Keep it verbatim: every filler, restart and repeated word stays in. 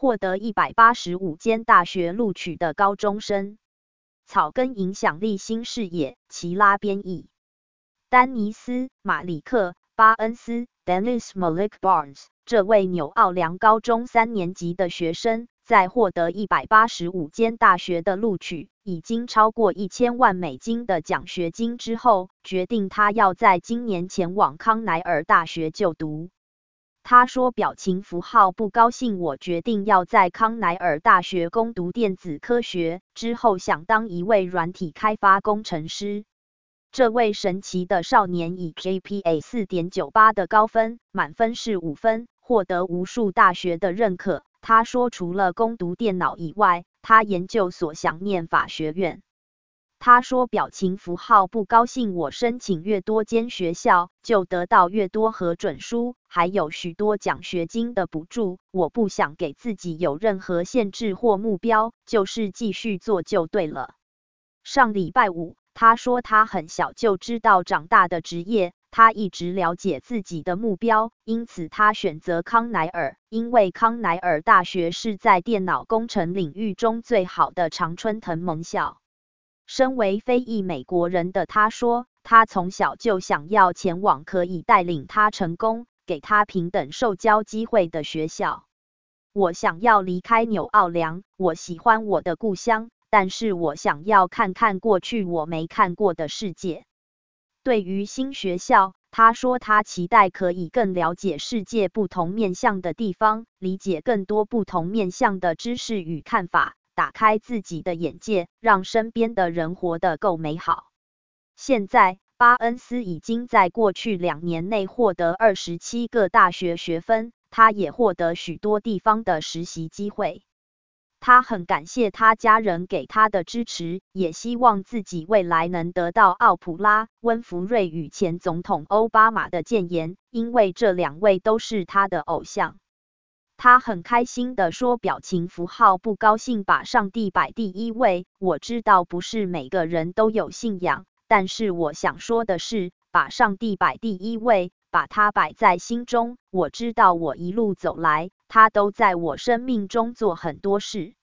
获得一百八十五间大学录取的高中生。草根影响力新视野，齐拉编译。丹尼斯·马里克·巴恩斯 （Dennis Malik Barnes） 这位纽奥良高中三年级的学生，在获得一百八十五间大学的录取，已经超过一千万美金的奖学金之后，决定他要在今年前往康奈尔大学就读。他说表情符号不高兴我决定要在康奈尔大学攻读电子科学，之后想当一位软体开发工程师。这位神奇的少年以 G P A 四点九八 的高分，满分是五分，获得无数大学的认可。他说除了攻读电脑以外，他研究所想念法学院。他说表情符号不高兴我申请越多间学校，就得到越多核准书，还有许多奖学金的补助。我不想给自己有任何限制或目标，就是继续做就对了。上礼拜五，他说他很小就知道长大的职业，他一直了解自己的目标，因此他选择康奈尔，因为康奈尔大学是在电脑工程领域中最好的常春藤盟校。身为非裔美国人的他说，他从小就想要前往可以带领他成功、给他平等受教机会的学校。我想要离开纽奥良，我喜欢我的故乡，但是我想要看看过去我没看过的世界。对于新学校，他说他期待可以更了解世界不同面向的地方，理解更多不同面向的知识与看法，打开自己的眼界，让身边的人活得够美好。现在，巴恩斯已经在过去两年内获得二十七个大学学分，他也获得许多地方的实习机会。他很感谢他家人给他的支持，也希望自己未来能得到奥普拉·温弗瑞与前总统奥巴马的建言，因为这两位都是他的偶像。他很开心地说表情符号不高兴把上帝摆第一位，我知道不是每个人都有信仰，但是我想说的是，把上帝摆第一位，把它摆在心中。我知道我一路走来，他都在我生命中做很多事。